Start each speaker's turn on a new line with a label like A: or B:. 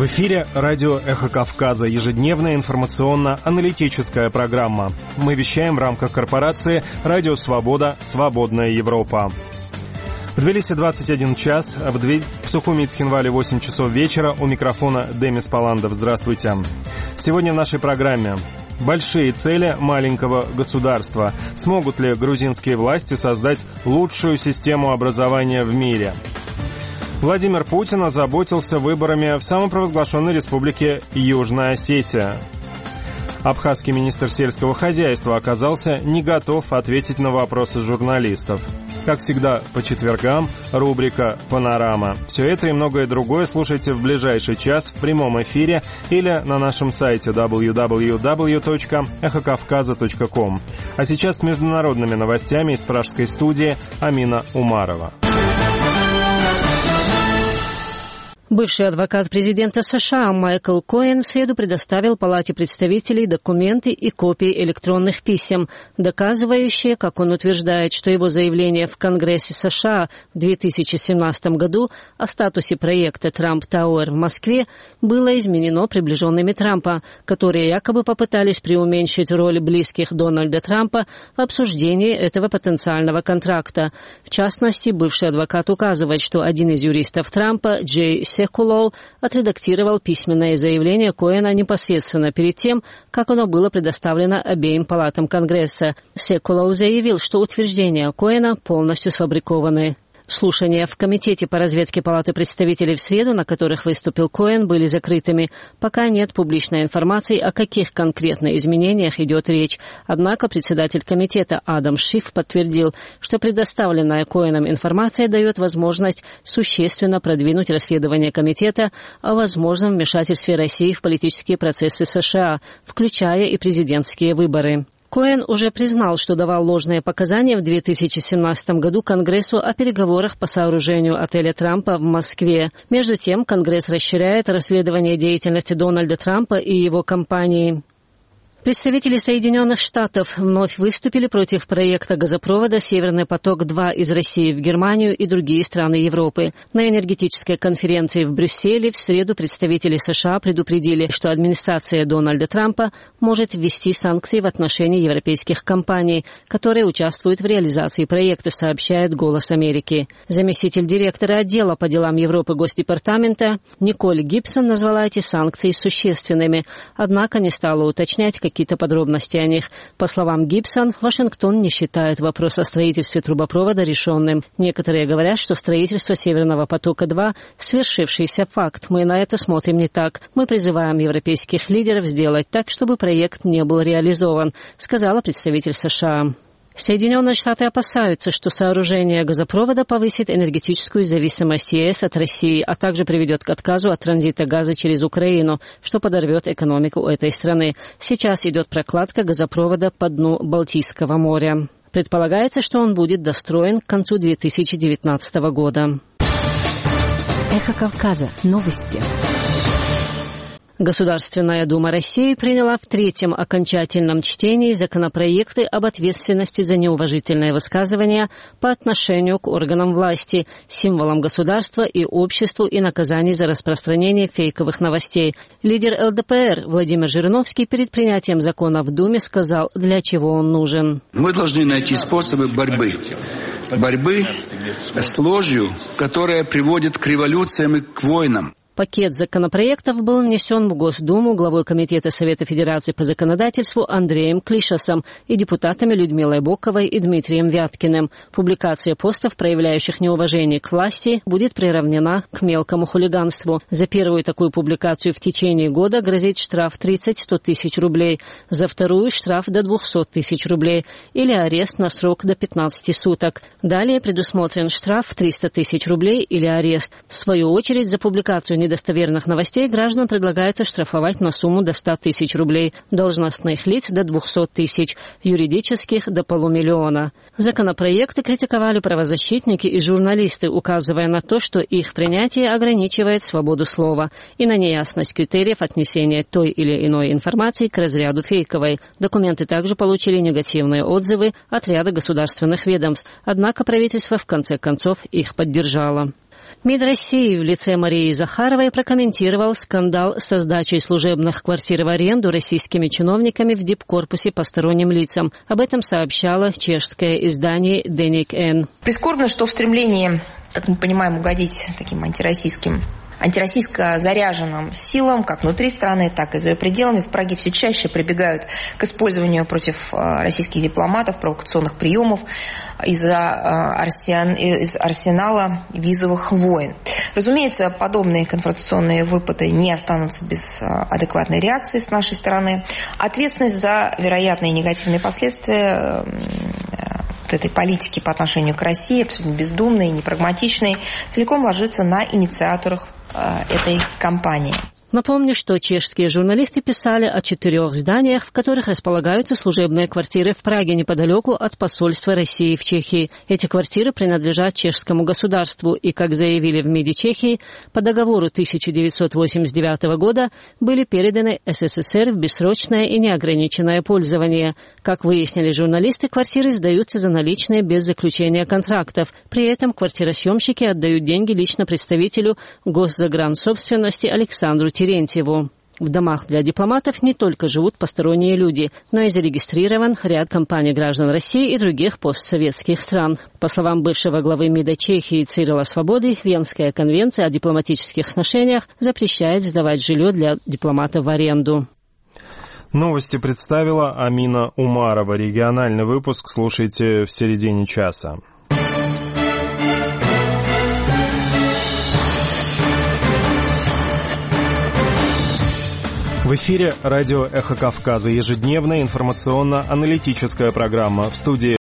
A: В эфире радио «Эхо Кавказа», ежедневная информационно-аналитическая программа. Мы вещаем в рамках корпорации «Радио Свобода. Свободная Европа». В Тбилиси 21 час, в Сухуми Цхинвале 8 часов вечера. У микрофона Демис Паландов. Здравствуйте. Сегодня в нашей программе: большие цели маленького государства. Смогут ли грузинские власти создать лучшую систему образования в мире? Владимир Путин озаботился выборами в самопровозглашенной республике Южная Осетия. Абхазский министр сельского хозяйства оказался не готов ответить на вопросы журналистов. Как всегда, по четвергам рубрика «Панорама». Все это и многое другое слушайте в ближайший час в прямом эфире или на нашем сайте www.эхокавказа.ком. А сейчас с международными новостями из пражской студии Амина Умарова.
B: Бывший адвокат президента США Майкл Коэн в среду предоставил Палате представителей документы и копии электронных писем, доказывающие, как он утверждает, что его заявление в Конгрессе США в 2017 году о статусе проекта Трамп Тауэр в Москве было изменено приближенными Трампа, которые якобы попытались преуменьшить роль близких Дональда Трампа в обсуждении этого потенциального контракта. В частности, бывший адвокат указывает, что один из юристов Трампа, Джей Секулоу, отредактировал письменное заявление Коэна непосредственно перед тем, как оно было предоставлено обеим палатам Конгресса. Секулоу заявил, что утверждения Коэна полностью сфабрикованы. Слушания в Комитете по разведке Палаты представителей в среду, на которых выступил Коэн, были закрытыми. Пока нет публичной информации, о каких конкретно изменениях идет речь. Однако председатель комитета Адам Шиф подтвердил, что предоставленная Коэном информация дает возможность существенно продвинуть расследование комитета о возможном вмешательстве России в политические процессы США, включая и президентские выборы. Коэн уже признал, что давал ложные показания в 2017 году Конгрессу о переговорах по сооружению отеля Трампа в Москве. Между тем, Конгресс расширяет расследование деятельности Дональда Трампа и его компании. Представители Соединенных Штатов вновь выступили против проекта газопровода «Северный поток-2» из России в Германию и другие страны Европы. На энергетической конференции в Брюсселе в среду представители США предупредили, что администрация Дональда Трампа может ввести санкции в отношении европейских компаний, которые участвуют в реализации проекта, сообщает «Голос Америки». Заместитель директора отдела по делам Европы Госдепартамента Николь Гибсон назвала эти санкции существенными, однако не стала уточнять, какие-то подробности о них. По словам Гибсон, Вашингтон не считает вопрос о строительстве трубопровода решенным. Некоторые говорят, что строительство Северного потока-2 – свершившийся факт. Мы на это смотрим не так. Мы призываем европейских лидеров сделать так, чтобы проект не был реализован, сказала представитель США. Соединенные Штаты опасаются, что сооружение газопровода повысит энергетическую зависимость ЕС от России, а также приведет к отказу от транзита газа через Украину, что подорвет экономику этой страны. Сейчас идет прокладка газопровода по дну Балтийского моря. Предполагается, что он будет достроен к концу 2019 года.
C: Эхо Кавказа. Новости.
B: Государственная Дума России приняла в третьем окончательном чтении законопроекты об ответственности за неуважительное высказывание по отношению к органам власти, символам государства и обществу и наказаний за распространение фейковых новостей. Лидер ЛДПР Владимир Жириновский перед принятием закона в Думе сказал, для чего он нужен.
D: Мы должны найти способы борьбы с ложью, которая приводит к революциям и к войнам.
B: Пакет законопроектов был внесен в Госдуму главой Комитета Совета Федерации по законодательству Андреем Клишасом и депутатами Людмилой Боковой и Дмитрием Вяткиным. Публикация постов, проявляющих неуважение к власти, будет приравнена к мелкому хулиганству. За первую такую публикацию в течение года грозит штраф 30-100 тысяч рублей, за вторую штраф до 200 тысяч рублей или арест на срок до 15 суток. Далее предусмотрен штраф в 300 тысяч рублей или арест. В свою очередь, за публикацию недостоверных новостей граждан предлагается штрафовать на сумму до 100 тысяч рублей, должностных лиц до 200 тысяч, юридических до 500 000. Законопроекты критиковали правозащитники и журналисты, указывая на то, что их принятие ограничивает свободу слова и на неясность критериев отнесения той или иной информации к разряду фейковой. Документы также получили негативные отзывы от ряда государственных ведомств, однако правительство в конце концов их поддержало. МИД России в лице Марии Захаровой прокомментировал скандал с сдачей служебных квартир в аренду российскими чиновниками в дипкорпусе посторонним лицам. Об этом сообщало чешское издание «Деник Н».
E: Прискорбно, что в стремлении, как мы понимаем, угодить таким антироссийско заряженным силам, как внутри страны, так и за ее пределами, в Праге все чаще прибегают к использованию против российских дипломатов провокационных приемов из арсенала визовых войн. Разумеется, подобные конфронтационные выпады не останутся без адекватной реакции с нашей стороны. Ответственность за вероятные негативные последствия этой политики по отношению к России, абсолютно бездумной и непрагматичной, целиком ложится на инициаторах этой кампании.
B: Напомню, что чешские журналисты писали о 4 зданиях, в которых располагаются служебные квартиры в Праге, неподалеку от посольства России в Чехии. Эти квартиры принадлежат чешскому государству и, как заявили в МИДе Чехии, по договору 1989 года были переданы СССР в бессрочное и неограниченное пользование. Как выяснили журналисты, квартиры сдаются за наличные без заключения контрактов. При этом квартиросъемщики отдают деньги лично представителю госзагрансобственности Александру Терентьеву. В домах для дипломатов не только живут посторонние люди, но и зарегистрирован ряд компаний граждан России и других постсоветских стран. По словам бывшего главы МИДа Чехии Цирила Свободы, Венская конвенция о дипломатических сношениях запрещает сдавать жилье для дипломатов в аренду.
A: Новости представила Амина Умарова. Региональный выпуск слушайте в середине часа. В эфире радио «Эхо Кавказа». Ежедневная информационно-аналитическая программа. В студии